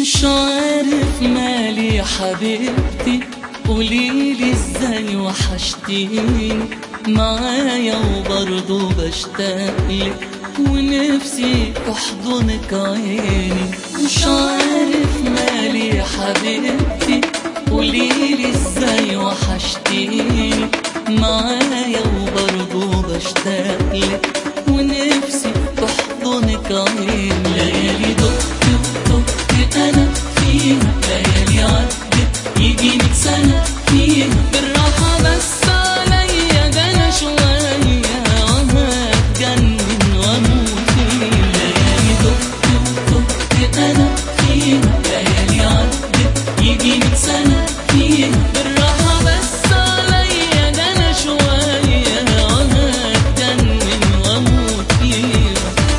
مش عارف مالي يا حبيبتي، قوليلي ازاي وحشتيني معايا وبرضه بشتاقلك ونفسي تحضنك عيني. مش عارف مالي يا حبيبتي، قوليلي ازاي وحشتيني معايا وبرضه بشتاقلك ونفسي تحضنك عيني. ليالي دقت انا فيها، ليالي عدت يجي 100 سنة فيها، بالراحة بس عليا ده انا شوية وهتجنن واموت فيها. ليالي دقت انا فيها، ليالي عدت يجي 100 سنة فيها، بالراحة بس عليا ده انا شوية وهتجنن واموت فيها.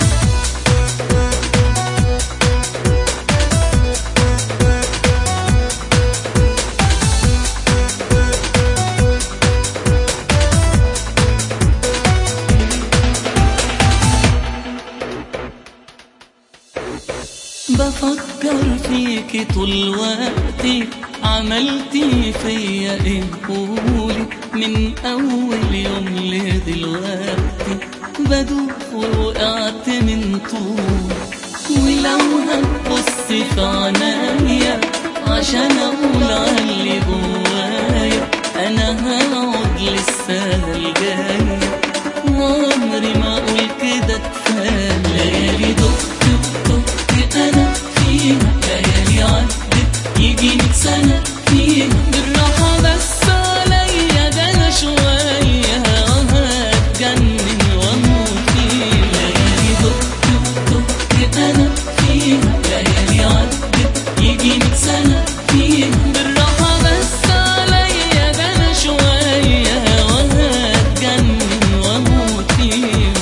بفكر فيكي طول وقتي، عملتي فيا ايه قولي، من اول يوم لدلوقتي بدوخ ووقعت من طول. ولو هتبصي في عنايا عشان اقول عاللي جوايا، انا هقعد للسنة الجاية وعمري ما اقول كده كفاية. ليالي دقت انا فيها، ليالي عدت يجي 100 سنة فيها، بالراحة بس عليا ده انا شوية وهتجنن واموت فيها. ليالي دقت انا فيها، ليالي عدت يجي 100 سنة فيها، بالراحة بس عليا ده انا شوية وهتجنن واموت فيها.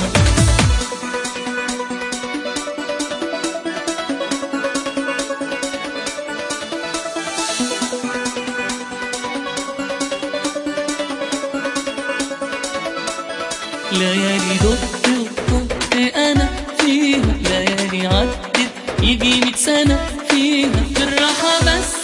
ليالي دقت انا فيها، ليالي عدت يجي 100 سنة فيها، بالراحة بس